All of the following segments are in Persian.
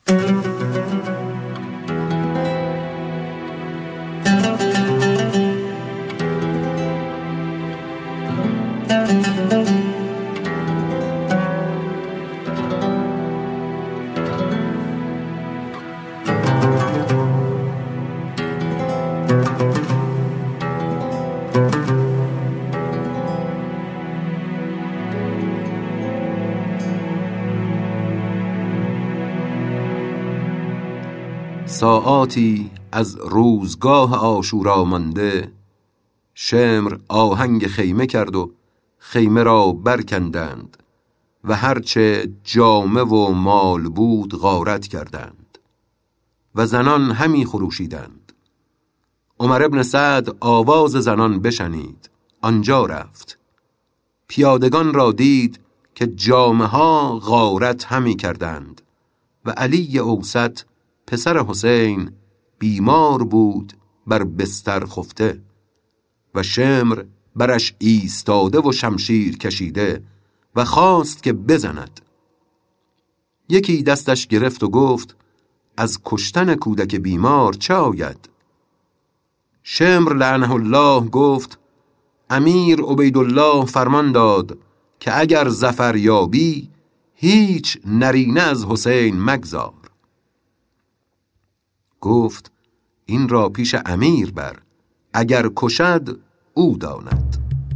ساعاتی از روزگاه عاشورا مانده، شمر آهنگ خیمه کرد و خیمه را برکندند و هرچه جامه و مال بود غارت کردند و زنان همی خروشیدند. عمر ابن سعد آواز زنان بشنید، آنجا رفت. پیادگان را دید که جامه ها غارت همی کردند و علی اوسط پسر حسین بیمار بود بر بستر خفته و شمر برش ایستاده و شمشیر کشیده و خواست که بزند. یکی دستش گرفت و گفت از کشتن کودک بیمار چه آید؟ شمر لعنه الله گفت امیر عبیدالله فرمان داد که اگر ظفر یابی هیچ نرینه از حسین مگذار. گفت این را پیش امیر بر، اگر کشد او داند.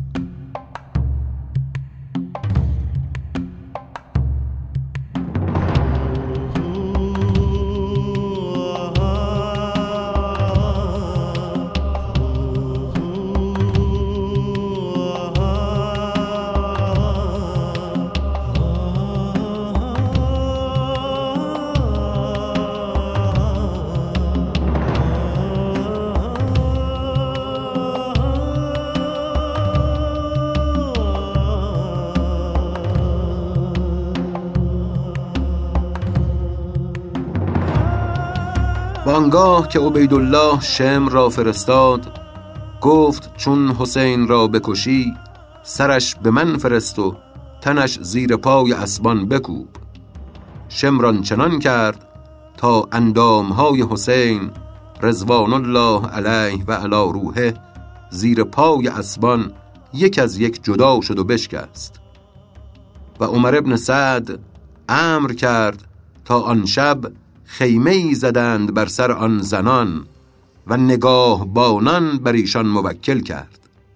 آنگاه که عبیدالله شمر را فرستاد گفت چون حسین را بکشی سرش به من فرست و تنش زیر پای اسبان بکوب. شمران چنان کرد تا اندامهای حسین رضوان الله علیه و علی روحه زیر پای اسبان یک از یک جدا شد و بشکست. و عمر ابن سعد امر کرد تا آن شب خیمه‌ای زدند بر سر آن زنان و نگاهبانان بر ایشان موکل کرد.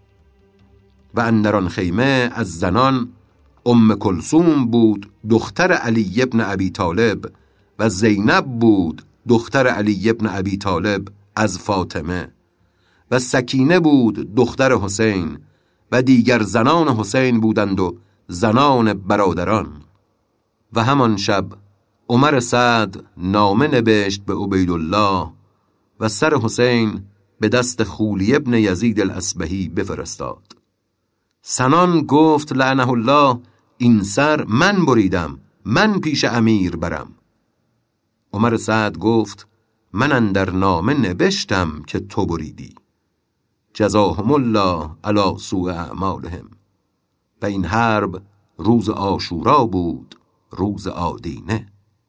و اندر آن خیمه از زنان کلثوم بود دختر علی ابن ابی طالب و زینب بود دختر علی ابن ابی طالب از فاطمه و سکینه بود دختر حسین و دیگر زنان حسین بودند و زنان برادران. و همان شب عمر سعد نامه نبشت به عبیدالله و سر حسین به دست خولی ابن یزید الاسبهی بفرستاد. سنان گفت لعنه الله این سر من بریدم، من پیش امیر برم. عمر سعد گفت من اندر نامه نبشتم که تو بریدی، جزاهم الله علی سوء اعمالهم. و این حرب روز عاشورا بود، روز آدینه.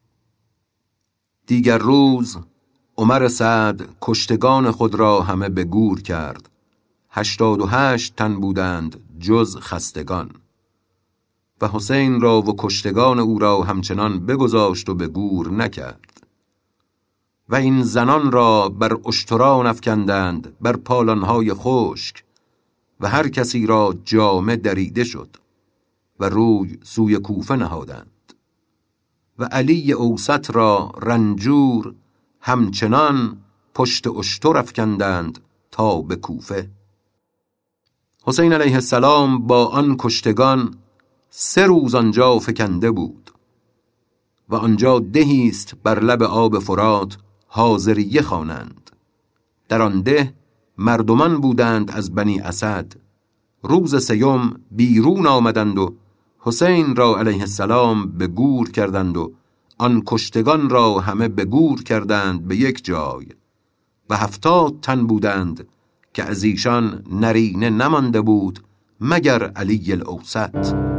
دیگر روز عمر سعد کشتگان خود را همه به گور کرد. 88 تن بودند جز خستگان. و حسین را و کشتگان او را همچنان بگذاشت و به گور نکرد. و این زنان را بر اشتران افکندند بر پالانهای خشک و هر کسی را جامه دریده شد و روی سوی کوفه نهادند. و علی اوسط را رنجور همچنان پشت اشتر افکندند تا به کوفه. حسین علیه السلام با آن کشتگان 3 روز آنجا فکنده بود. و آنجا دهی است بر لب آب فرات حاضریه خوانند. در آن ده مردمان بودند از بنی اسد. روز 3 بیرون آمدند و حسین را علیه السلام به گور کردند و آن کشتگان را همه به گور کردند به یک جای و 70 تن بودند که از ایشان نرینه نمانده بود مگر علی الاوسط.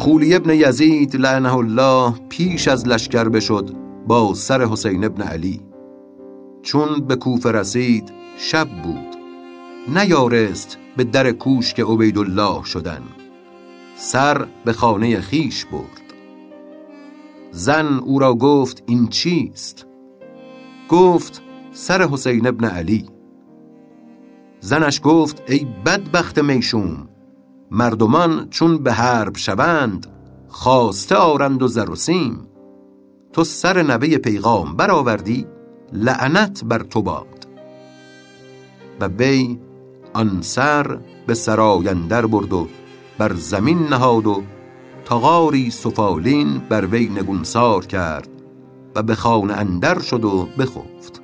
خولی ابن یزید لعنه الله پیش از لشکر بشد با سر حسین ابن علی. چون به کوفه رسید شب بود، نیارست به در کوشک عبیدالله شدن. سر به خانه خیش برد. زن او را گفت این چیست؟ گفت سر حسین ابن علی. زنش گفت ای بدبخت میشوم، مردمان چون به حرب شوند خواسته آرند و زر و سیم. تو سر نوه پیغام برآوردی، لعنت بر تو باد. و وی آن سر به سرای اندر برد و بر زمین نهاد و تغاری سفالین بر وی نگونسار کرد و به خانه اندر شد و بخفت.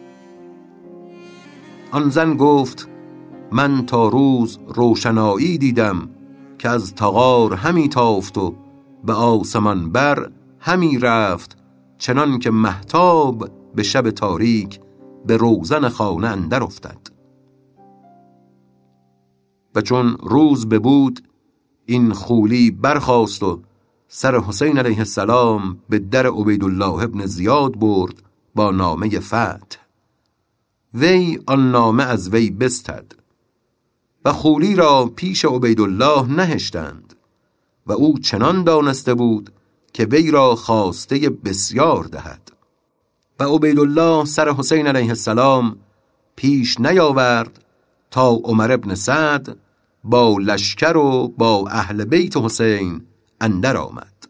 آن زن گفت من تا روز روشنایی دیدم که از تغار همی تافت و به آسمان بر همی رفت، چنان که مهتاب به شب تاریک به روزن خانه اندر افتد. و چون روز ببود این خولی برخاست و سر حسین علیه السلام به در عبیدالله ابن زیاد برد با نامه فتح. وی آن نامه از وی بستد و خولی را پیش عبیدالله نهشتند و او چنان دانسته بود که وی را خواسته بسیار دهد. و عبیدالله سر حسین علیه السلام پیش نیاورد تا عمر ابن سعد با لشکر و با اهل بیت حسین اندر آمد.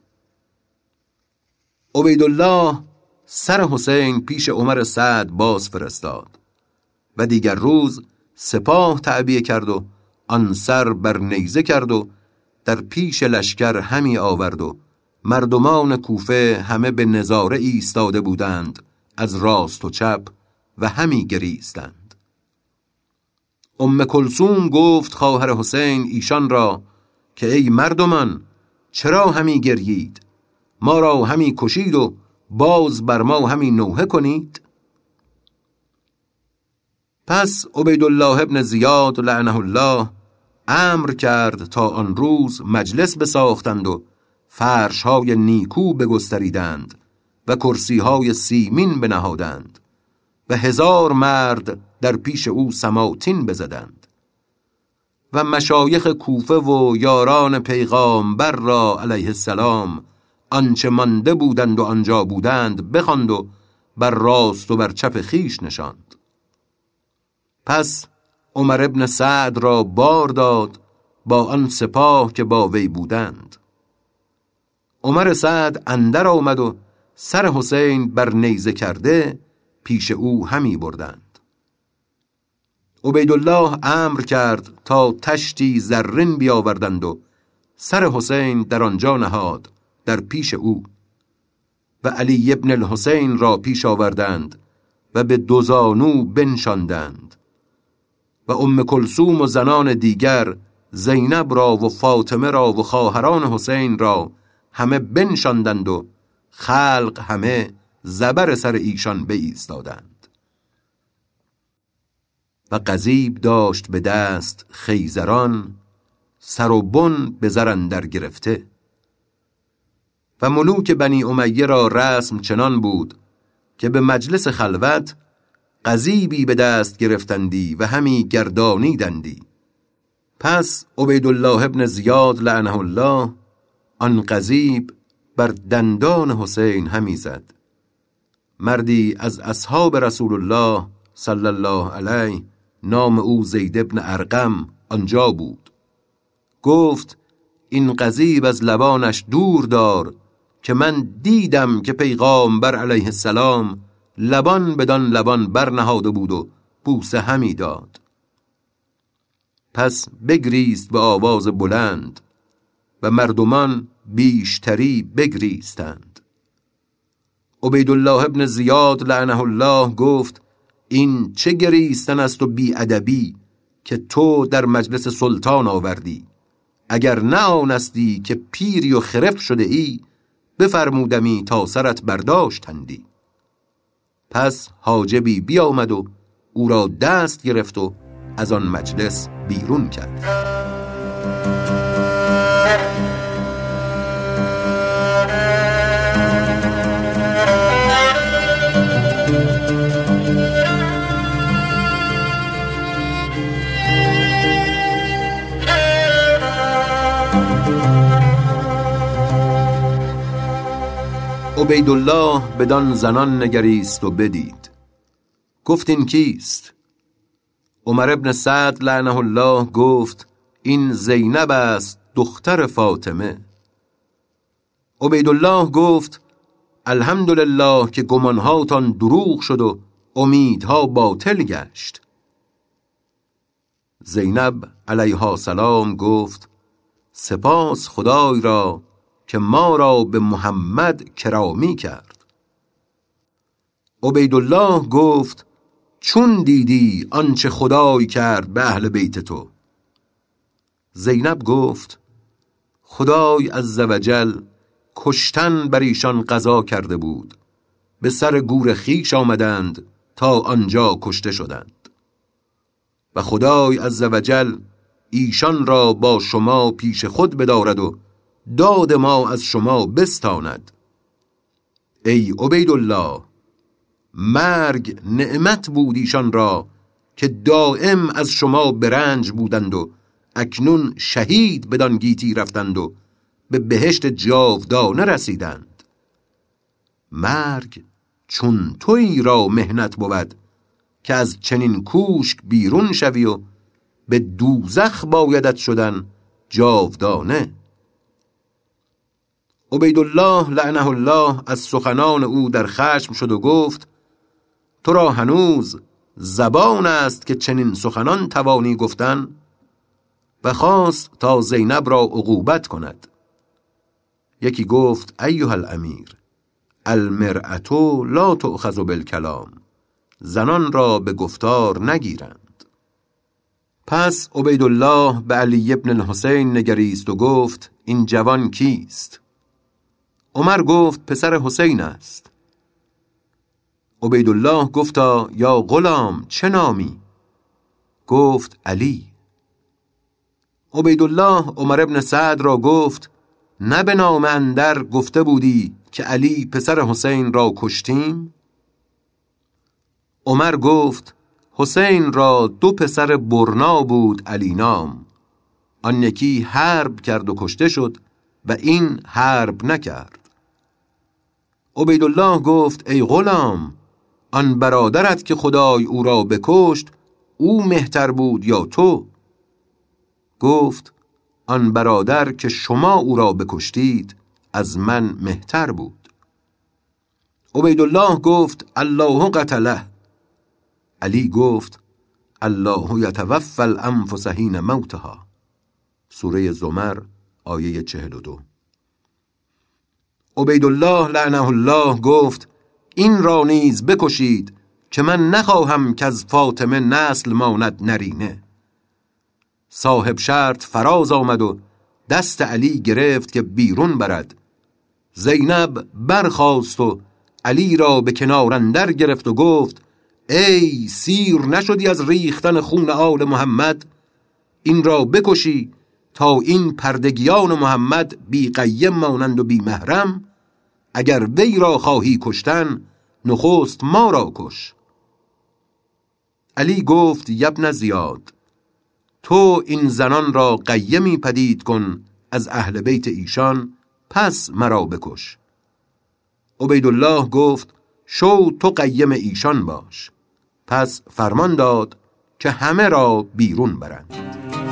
عبیدالله سر حسین پیش عمر سعد باز فرستاد و دیگر روز سپاه تعبیه کرد و آن سر بر نیزه کرد و در پیش لشکر همی آورد و مردمان کوفه همه به نظاره ایستاده بودند از راست و چپ و همی گریستند. کلثوم گفت خواهر حسین ایشان را که ای مردمان چرا همی گریید؟ ما را همی کشید و باز بر ما همی نوحه کنید. پس عبیدالله ابن زیاد لعنه الله امر کرد تا آن روز مجلس بساختند و فرش‌های نیکو بگستریدند و کرسی‌های سیمین بنهادند و 1000 مرد در پیش او سماطین بزدند و مشایخ کوفه و یاران پیغامبر را علیه السلام آنچه مانده بودند و آنجا بودند بخواند و بر راست و بر چپ خیش نشاند. پس عمر ابن سعد را بار داد با آن سپاه که با وی بودند. عمر سعد اندر آمد و سر حسین بر نیزه کرده پیش او همی بردند. عبیدالله امر کرد تا تشتی زرین بیاوردند و سر حسین در آنجا نهاد در پیش او و علی ابن الحسین را پیش آوردند و به 2 زانو بنشاندند و کلثوم و زنان دیگر زینب را و فاطمه را و خواهران حسین را همه بنشاندند و خلق همه زبر سر ایشان بایستادند. و قضیب داشت به دست خیزران، سر و بن به زر اندر گرفته. و ملوک بنی امیه را رسم چنان بود که به مجلس خلوت قضیبی به دست گرفتندی و همی گردانیدندی. پس عبیدالله ابن زیاد لعنه الله آن قضیب بر دندان حسین همی زد. مردی از اصحاب رسول الله صلی الله علیه نام او زید ابن ارقم آنجا بود. گفت این قضیب از لبانش دور دار که من دیدم که پیغامبر علیه السلام لبان بدان لبان برنهاده بود و بوسه همی داد. پس بگریست به آواز بلند و مردمان بیشتری بگریستند. عبیدالله ابن زیاد لعنه الله گفت این چه گریستن است و بی ادبی که تو در مجلس سلطان آوردی؟ اگر نه آنستی که پیری و خرف شده ای بفرمودمی تا سرت برداشتندی. پس حاجبی بیامد و او را دست گرفت و از آن مجلس بیرون کرد. عبیدالله بدان زنان نگریست و بدید، گفت این کیست؟ عمر ابن سعد لعنه الله گفت این زینب است دختر فاطمه. عبیدالله گفت الحمدلله که گمانهاتان دروغ شد و امیدها باطل گشت. زینب علیها سلام گفت سپاس خدای را که ما را به محمد کرامی کرد. عبیدالله گفت چون دیدی آنچه خدای کرد به اهل بیت تو؟ زینب گفت خدای عزوجل کشتن بر ایشان قضا کرده بود، به سر گور خویش آمدند تا آنجا کشته شدند و خدای عزوجل ایشان را با شما پیش خود بدارد و داد ما از شما بستاند. ای عبیدالله، مرگ نعمت بود ایشان را که دائم از شما برنج بودند و اکنون شهید بدان گیتی رفتند و به بهشت جاودانه رسیدند. مرگ چون تویی را مهنت بود که از چنین کوشک بیرون شوی و به دوزخ بایدت شدن جاودانه. عبیدالله لعنه الله از سخنان او در خشم شد و گفت تو را هنوز زبان است که چنین سخنان توانی گفتن؟ و خواست تا زینب را عقوبت کند. یکی گفت ایها الامیر المرأة لا تؤخذ بالکلام، زنان را به گفتار نگیرند. پس عبیدالله به علی ابن الحسین نگریست و گفت این جوان کیست؟ عمر گفت پسر حسین است. عبیدالله گفتا یا غلام چه نامی؟ گفت علی. عبیدالله عمر ابن سعد را گفت نه به نام اندر گفته بودی که علی پسر حسین را کشتیم؟ عمر گفت حسین را 2 پسر برنا بود علی نام، آن یکی حرب کرد و کشته شد و این حرب نکرد. عبیدالله گفت ای غلام، آن برادرت که خدای او را بکشت او مهتر بود یا تو؟ گفت آن برادر که شما او را بکشتید از من مهتر بود. عبیدالله گفت الله قتله. علی گفت الله یتوفی الانفس حین موتها. سوره زمر آیه 42. عبیدالله لعنه الله گفت این را نیز بکشید که من نخواهم که از فاطمه نسل ماند نرینه. صاحب شرط فراز آمد و دست علی گرفت که بیرون برد. زینب برخاست و علی را به کنار اندر گرفت و گفت ای سیر نشدی از ریختن خون آل محمد؟ این را بکشی تا این پردگیان محمد بی قیم مانند و بی محرم. اگر وی را خواهی کشتن نخست ما را کش. علی گفت یبن زیاد، تو این زنان را قیمی پدید کن از اهل بیت ایشان، پس مرا بکش. عبیدالله گفت شو تو قیم ایشان باش. پس فرمان داد که همه را بیرون برند.